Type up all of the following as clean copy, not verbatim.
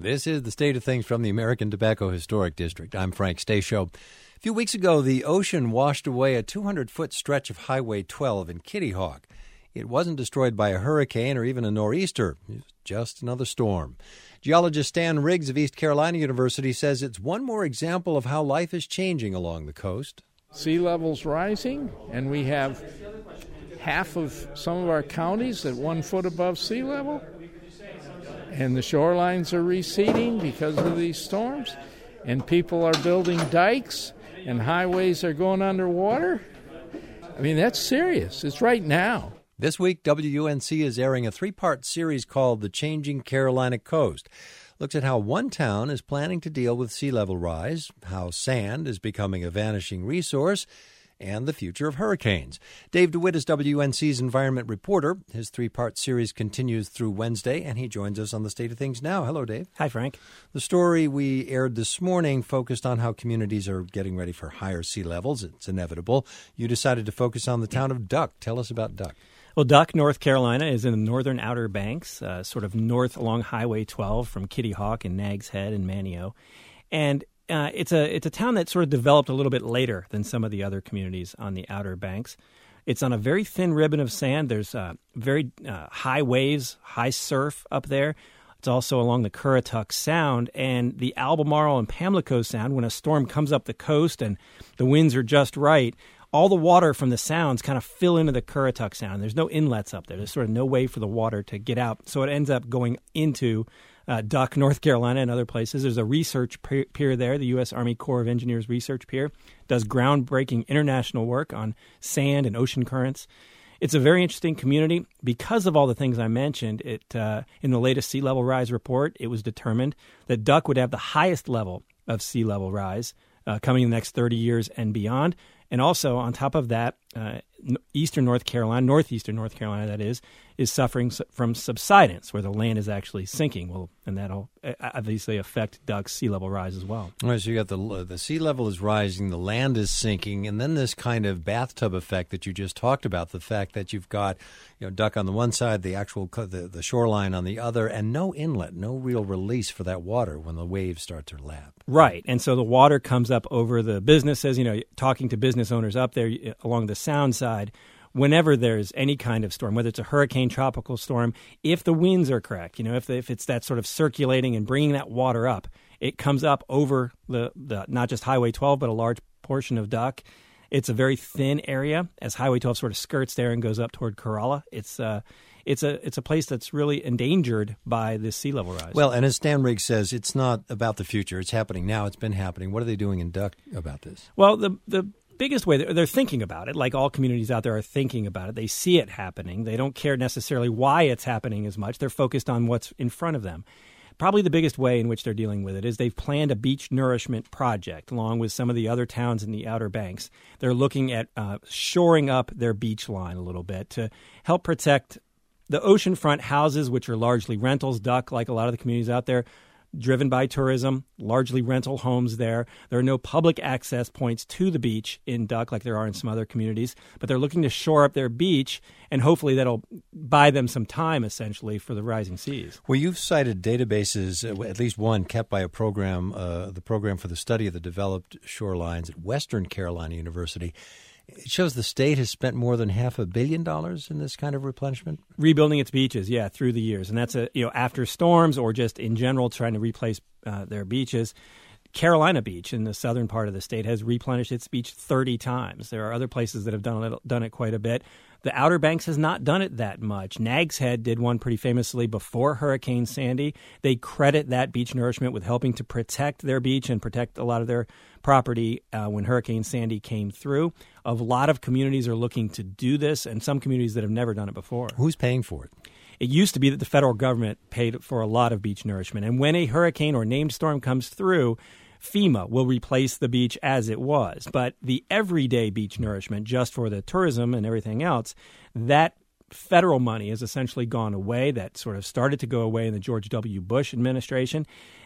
This is the state of things from the American Tobacco Historic District. I'm Frank Stasio. A few weeks ago, the ocean washed away a 200-foot stretch of Highway 12 in Kitty Hawk. It wasn't destroyed by a hurricane or even a nor'easter. It was just another storm. Geologist Stan Riggs of East Carolina University says it's one more example of how life is changing along the coast. Sea level's rising, and we have half of some of our counties at 1 foot above sea level. And the shorelines are receding because of these storms. And people are building dikes, and highways are going underwater. I mean, that's serious. It's right now. This week, WUNC is airing a 3-part series called The Changing Carolina Coast. Looks at how one town is planning to deal with sea level rise, how sand is becoming a vanishing resource, and the future of hurricanes. Dave DeWitt is WUNC's environment reporter. His 3-part series continues through Wednesday, and he joins us on the State of Things Now. Hello, Dave. Hi, Frank. The story we aired this morning focused on how communities are getting ready for higher sea levels. It's inevitable. You decided to focus on the town of Duck. Tell us about Duck. Well, Duck, North Carolina, is in the northern Outer Banks, sort of north along Highway 12 from Kitty Hawk and Nags Head and Manteo. And it's a town that sort of developed a little bit later than some of the other communities on the Outer Banks. It's on a very thin ribbon of sand. There's very high waves, high surf up there. It's also along the Currituck Sound and the Albemarle and Pamlico Sound. When a storm comes up the coast and the winds are just right, all the water from the sounds kind of fill into the Currituck Sound. There's no inlets up there. There's sort of no way for the water to get out. So it ends up going into Duck, North Carolina, and other places. There's a research pier there, the U.S. Army Corps of Engineers Research Pier. Does groundbreaking international work on sand and ocean currents. It's a very interesting community. Because of all the things I mentioned, in the latest sea level rise report, it was determined that Duck would have the highest level of sea level rise coming in the next 30 years and beyond. And also, on top of that, northeastern North Carolina, that is suffering from subsidence, where the land is actually sinking. Well, and that'll obviously affect Duck's sea level rise as well. All right, so you got the sea level is rising, the land is sinking, and then this kind of bathtub effect that you just talked about, the fact that you've got Duck on the one side, the shoreline on the other, and no inlet, no real release for that water when the waves start to lap. Right, and so the water comes up over the businesses, talking to business owners up there along the sound side. Whenever there's any kind of storm, whether it's a hurricane, tropical storm, if the winds are correct, if it's that sort of circulating and bringing that water up, it comes up over the not just Highway 12, but a large portion of Duck. It's a very thin area as Highway 12 sort of skirts there and goes up toward Corolla. It's a place that's really endangered by this sea level rise. Well, and as Stan Riggs says, it's not about the future. It's happening now. It's been happening. What are they doing in Duck about this? Well, the biggest way they're thinking about it, like all communities out there are thinking about it. They see it happening. They don't care necessarily why it's happening as much. They're focused on what's in front of them. Probably the biggest way in which they're dealing with it is they've planned a beach nourishment project along with some of the other towns in the Outer Banks. They're looking at shoring up their beach line a little bit to help protect the oceanfront houses, which are largely rentals. Duck, like a lot of the communities out there, driven by tourism, largely rental homes there. There are no public access points to the beach in Duck like there are in some other communities, but they're looking to shore up their beach, and hopefully that'll buy them some time, essentially, for the rising seas. Well, you've cited databases, at least one kept by a program, the Program for the Study of the Developed Shorelines at Western Carolina University. It shows the state has spent more than $500 million in this kind of replenishment. Rebuilding its beaches, through the years. And that's after storms or just in general trying to replace their beaches. Carolina Beach in the southern part of the state has replenished its beach 30 times. There are other places that have done it quite a bit. The Outer Banks has not done it that much. Nags Head did one pretty famously before Hurricane Sandy. They credit that beach nourishment with helping to protect their beach and protect a lot of their property when Hurricane Sandy came through. A lot of communities are looking to do this, and some communities that have never done it before. Who's paying for it? It used to be that the federal government paid for a lot of beach nourishment. And when a hurricane or named storm comes through, FEMA will replace the beach as it was. But the everyday beach nourishment, just for the tourism and everything else, that federal money has essentially gone away. That sort of started to go away in the George W. Bush administration.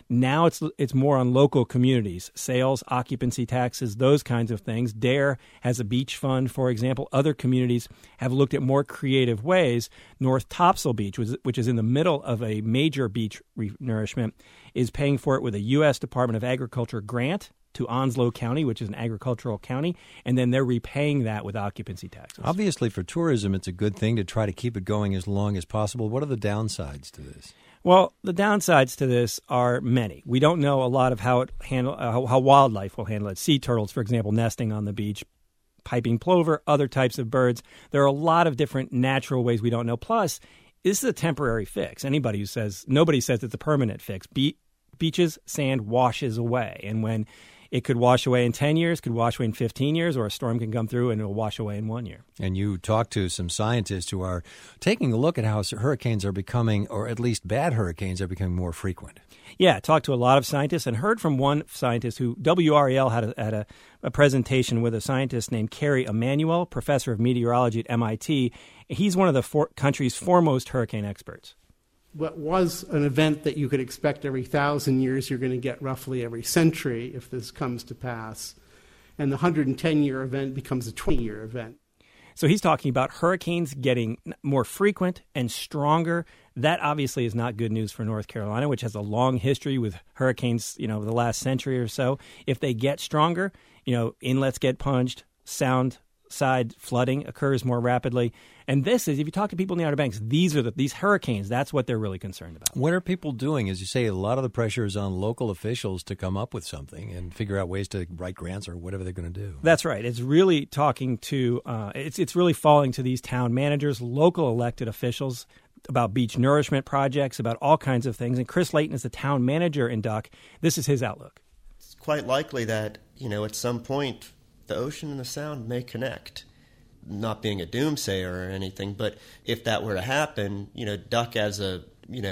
Now it's more on local communities, sales, occupancy taxes, those kinds of things. Dare has a beach fund, for example. Other communities have looked at more creative ways. North Topsail Beach, which is in the middle of a major beach renourishment, is paying for it with a U.S. Department of Agriculture grant to Onslow County, which is an agricultural county, and then they're repaying that with occupancy taxes. Obviously, for tourism, it's a good thing to try to keep it going as long as possible. What are the downsides to this? Well, the downsides to this are many. We don't know a lot of how wildlife will handle it. Sea turtles, for example, nesting on the beach, piping plover, other types of birds. There are a lot of different natural ways we don't know. Plus, this is a temporary fix. Nobody says it's a permanent fix. Beaches, sand washes away, and when it could wash away in 10 years, could wash away in 15 years, or a storm can come through and it'll wash away in 1 year. And you talked to some scientists who are taking a look at how hurricanes are becoming, or at least bad hurricanes are becoming more frequent. Yeah, talked to a lot of scientists and heard from one scientist who WRAL had a presentation with a scientist named Kerry Emanuel, professor of meteorology at MIT. He's one of the country's foremost hurricane experts. What was an event that you could expect every 1,000 years, you're going to get roughly every century if this comes to pass. And the 110-year event becomes a 20-year event. So he's talking about hurricanes getting more frequent and stronger. That obviously is not good news for North Carolina, which has a long history with hurricanes, the last century or so. If they get stronger, inlets get punched, sound side flooding occurs more rapidly. And this is, if you talk to people in the Outer Banks, these hurricanes, that's what they're really concerned about. What are people doing? As you say, a lot of the pressure is on local officials to come up with something and figure out ways to write grants or whatever they're going to do. That's right. It's really talking to, it's really falling to these town managers, local elected officials, about beach nourishment projects, about all kinds of things. And Chris Layton is the town manager in Duck. This is his outlook. It's quite likely that, at some point, the ocean and the sound may connect. Not being a doomsayer or anything, but if that were to happen, Duck as a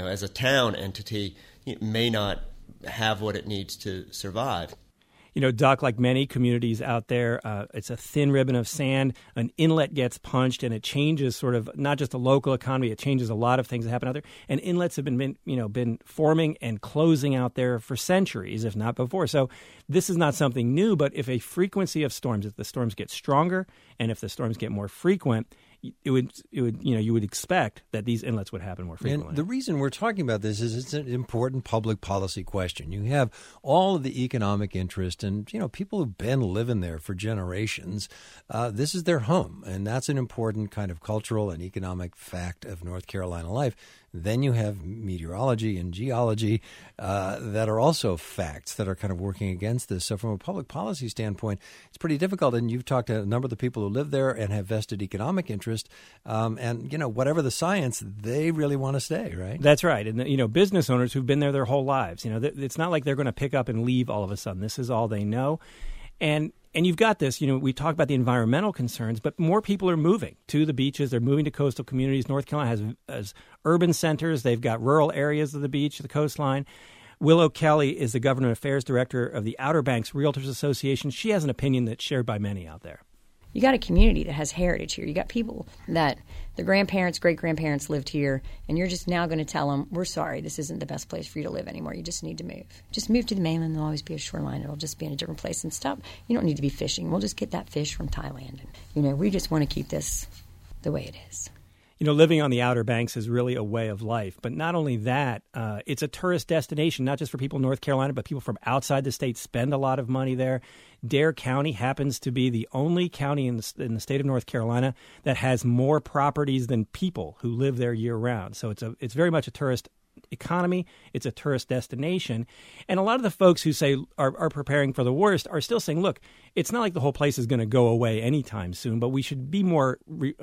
town entity may not have what it needs to survive. Duck, like many communities out there, it's a thin ribbon of sand. An inlet gets punched, and it changes sort of not just the local economy. It changes a lot of things that happen out there. And inlets have been forming and closing out there for centuries, if not before. So this is not something new. But if a frequency of storms, if the storms get stronger, and if the storms get more frequent, you would expect that these inlets would happen more frequently. And the reason we're talking about this is it's an important public policy question. You have all of the economic interest, and people who've been living there for generations. This is their home, and that's an important kind of cultural and economic fact of North Carolina life. Then you have meteorology and geology that are also facts that are kind of working against this. So from a public policy standpoint, it's pretty difficult. And you've talked to a number of the people who live there and have vested economic interest. And whatever the science, they really want to stay, right? That's right. And, business owners who've been there their whole lives, it's not like they're going to pick up and leave all of a sudden. This is all they know. And you've got this, we talk about the environmental concerns, but more people are moving to the beaches. They're moving to coastal communities. North Carolina has urban centers. They've got rural areas of the beach, the coastline. Willow Kelly is the Government Affairs Director of the Outer Banks Realtors Association. She has an opinion that's shared by many out there. You got a community that has heritage here. You got people that the grandparents, great-grandparents lived here, and you're just now going to tell them, we're sorry, this isn't the best place for you to live anymore. You just need to move. Just move to the mainland. There'll always be a shoreline. It'll just be in a different place and stop. You don't need to be fishing. We'll just get that fish from Thailand. And, we just want to keep this the way it is. Living on the Outer Banks is really a way of life. But not only that, it's a tourist destination, not just for people in North Carolina, but people from outside the state spend a lot of money there. Dare County happens to be the only county in the state of North Carolina that has more properties than people who live there year-round. So it's very much a tourist economy. It's a tourist destination. And a lot of the folks who say are preparing for the worst are still saying, look, it's not like the whole place is going to go away anytime soon, but we should be more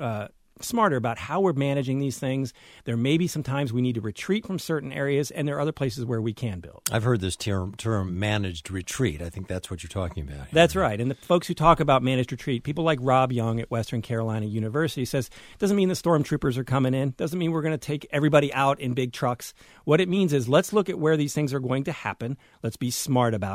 smarter about how we're managing these things. There may be some times we need to retreat from certain areas, and there are other places where we can build. I've heard this term managed retreat. I think that's what you're talking about. That's right. And the folks who talk about managed retreat, people like Rob Young at Western Carolina University, says doesn't mean the stormtroopers are coming in, doesn't mean we're going to take everybody out in big trucks. What it means is let's look at where these things are going to happen. Let's be smart about it.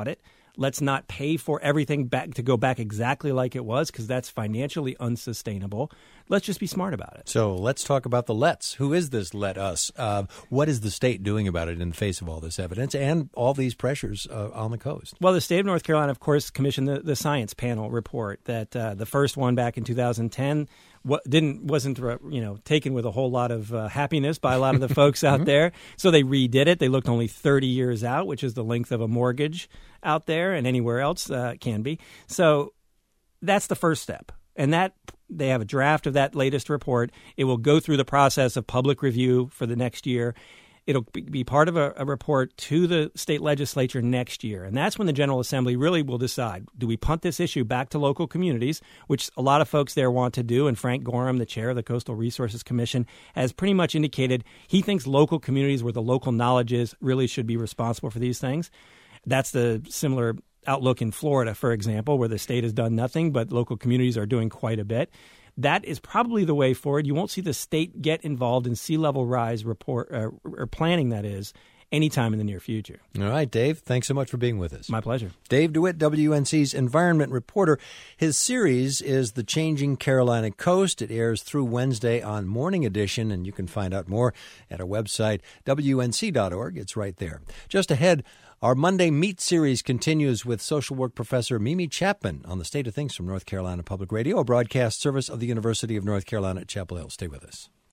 Let's not pay for everything back to go back exactly like it was, because that's financially unsustainable. Let's just be smart about it. So let's talk about the let's. Who is this let us? What is the state doing about it in the face of all this evidence and all these pressures on the coast? Well, the state of North Carolina, of course, commissioned the science panel report that the first one back in 2010 wasn't taken with a whole lot of happiness by a lot of the folks out there. So they redid it. They looked only 30 years out, which is the length of a mortgage out there and anywhere else can be. So that's the first step. And that they have a draft of that latest report. It will go through the process of public review for the next year. It'll be part of a report to the state legislature next year. And that's when the General Assembly really will decide, do we punt this issue back to local communities, which a lot of folks there want to do. And Frank Gorham, the chair of the Coastal Resources Commission, has pretty much indicated he thinks local communities where the local knowledge is really should be responsible for these things. That's the similar outlook in Florida, for example, where the state has done nothing, but local communities are doing quite a bit. That is probably the way forward. You won't see the state get involved in sea level rise report or planning, that is, anytime in the near future. All right, Dave, thanks so much for being with us. My pleasure. Dave DeWitt, WNC's environment reporter. His series is The Changing Carolina Coast. It airs through Wednesday on Morning Edition, and you can find out more at our website, WNC.org. It's right there. Just ahead, our Monday Meet series continues with social work professor Mimi Chapman on the state of things from North Carolina Public Radio, a broadcast service of the University of North Carolina at Chapel Hill. Stay with us.